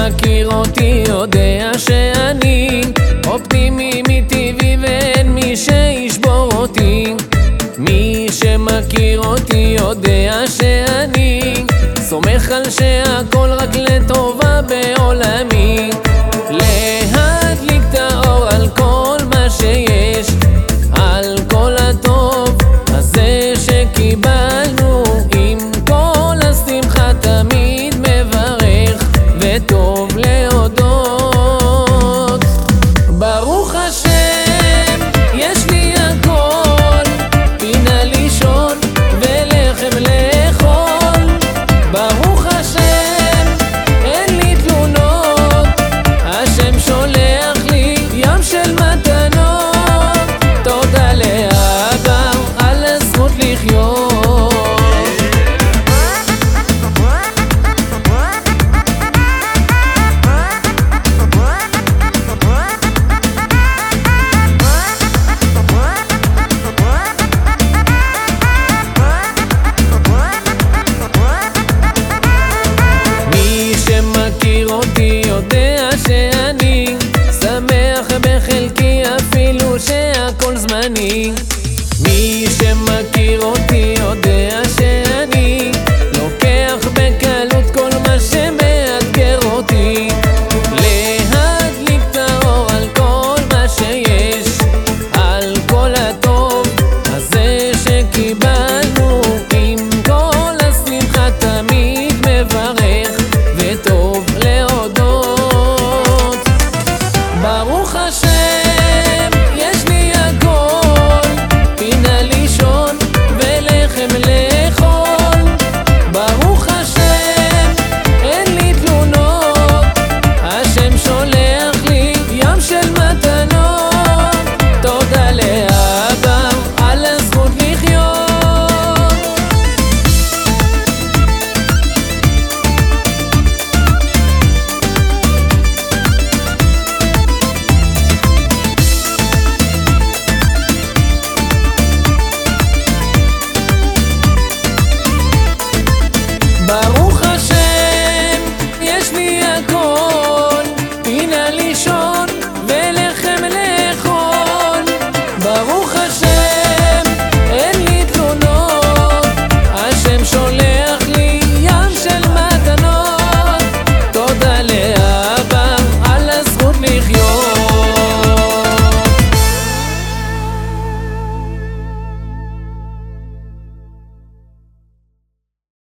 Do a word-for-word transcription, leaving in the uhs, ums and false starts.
שמכיר אותי יודע שאני אופטימי מטבעי ואין מי שישבור אותי. מי שמכיר אותי יודע שאני סומך על שהכל רק לטובה בעולמי. להדליק את האור על כל מה שיש, על כל הטוב הזה שקיבלנו, עם כל השמחה תמיד מברך וטוב